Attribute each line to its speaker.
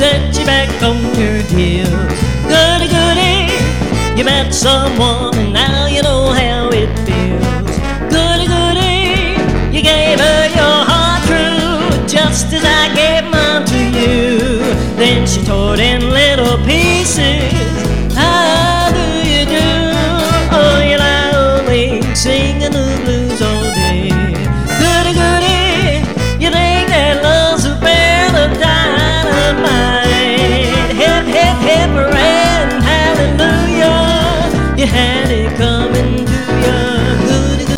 Speaker 1: set you back on your heels. Goody, goody, you met someone and now you know how it feels. Goody, goody, you gave her your heart true, just as I gave mine to you. Then she tore it in little pieces